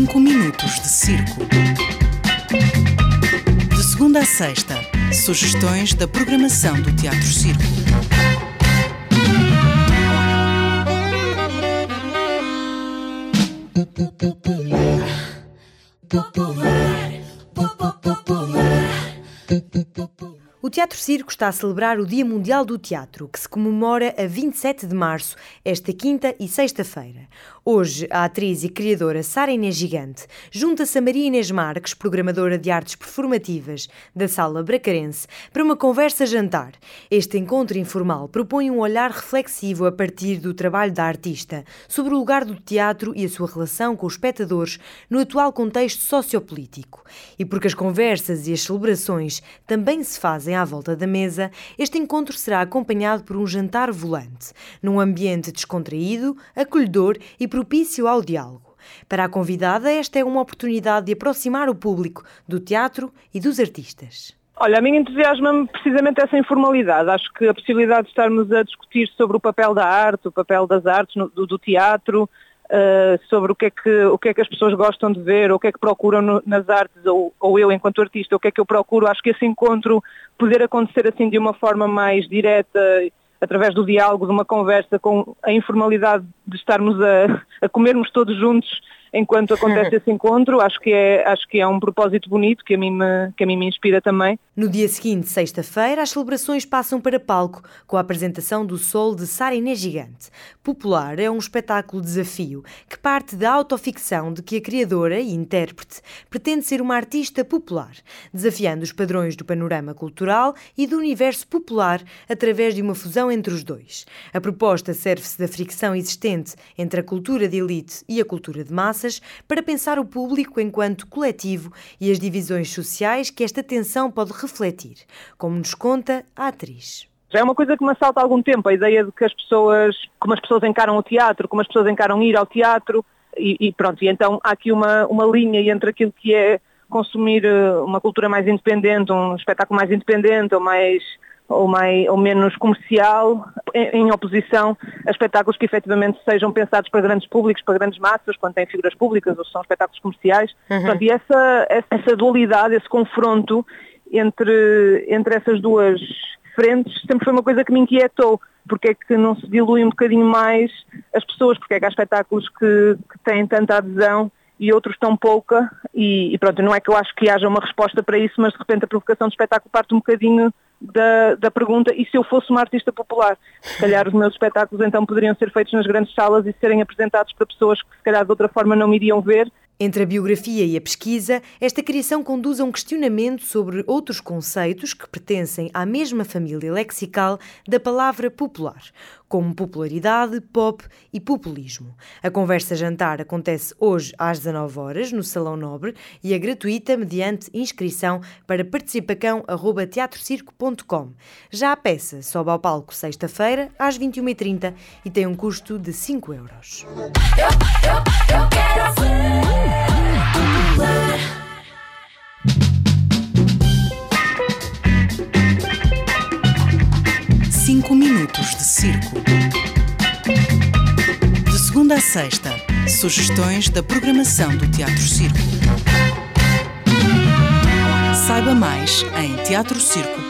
minutos de circo. De segunda a sexta, sugestões da programação do Teatro Circo. O Teatro Circo está a celebrar o Dia Mundial do Teatro, que se comemora a 27 de março, esta quinta e sexta-feira. Hoje, a atriz e criadora Sara Inês Gigante junta-se a Maria Inês Marques, programadora de artes performativas da Sala Bracarense, para uma conversa-jantar. Este encontro informal propõe um olhar reflexivo a partir do trabalho da artista sobre o lugar do teatro e a sua relação com os espectadores no atual contexto sociopolítico. E porque as conversas e as celebrações também se fazem à volta da mesa, este encontro será acompanhado por um jantar volante, num ambiente descontraído, acolhedor e propício ao diálogo. Para a convidada, esta é uma oportunidade de aproximar o público do teatro e dos artistas. Olha, a mim entusiasma-me precisamente essa informalidade. Acho que a possibilidade de estarmos a discutir sobre o papel da arte, o papel das artes, do teatro, sobre o que é que as pessoas gostam de ver, ou o que é que procuram nas artes, ou eu enquanto artista, o que é que eu procuro. Acho que esse encontro poder acontecer assim de uma forma mais direta, através do diálogo, de uma conversa, com a informalidade de estarmos a comermos todos juntos enquanto acontece esse encontro, acho que é um propósito bonito que a mim me inspira também. No dia seguinte, sexta-feira, as celebrações passam para palco com a apresentação do Sol de Sara Inês Gigante. Popular é um espetáculo desafio que parte da autoficção de que a criadora e intérprete pretende ser uma artista popular, desafiando os padrões do panorama cultural e do universo popular através de uma fusão entre os dois. A proposta serve-se da fricção existente entre a cultura de elite e a cultura de massa para pensar o público enquanto coletivo e as divisões sociais que esta tensão pode refletir, como nos conta a atriz. Já é uma coisa que me assalta há algum tempo, a ideia de que como as pessoas encaram o teatro, como as pessoas encaram ir ao teatro, e pronto, e então há aqui uma linha entre aquilo que é consumir uma cultura mais independente, um espetáculo mais independente ou menos comercial, em oposição a espetáculos que efetivamente sejam pensados para grandes públicos, para grandes massas, quando têm figuras públicas ou são espetáculos comerciais. Portanto, e essa dualidade, esse confronto entre essas duas frentes sempre foi uma coisa que me inquietou. Porque é que não se dilui um bocadinho mais as pessoas? Porque é que há espetáculos que têm tanta adesão e outros tão pouca? E pronto, não é que eu acho que haja uma resposta para isso, mas de repente a provocação do espetáculo parte um bocadinho da pergunta: e se eu fosse uma artista popular? Se calhar os meus espetáculos então poderiam ser feitos nas grandes salas e serem apresentados para pessoas que se calhar de outra forma não me iriam ver. Entre a biografia e a pesquisa, esta criação conduz a um questionamento sobre outros conceitos que pertencem à mesma família lexical da palavra popular, como popularidade, pop e populismo. A conversa-jantar acontece hoje às 19h no Salão Nobre e é gratuita mediante inscrição para participação@teatrocirco.com. Já a peça sobe ao palco sexta-feira às 21h30 e tem um custo de 5 euros. Eu quero ser popular. Cinco minutos de circo. De segunda a sexta, sugestões da programação do Teatro Circo. Saiba mais em teatrocirco.com.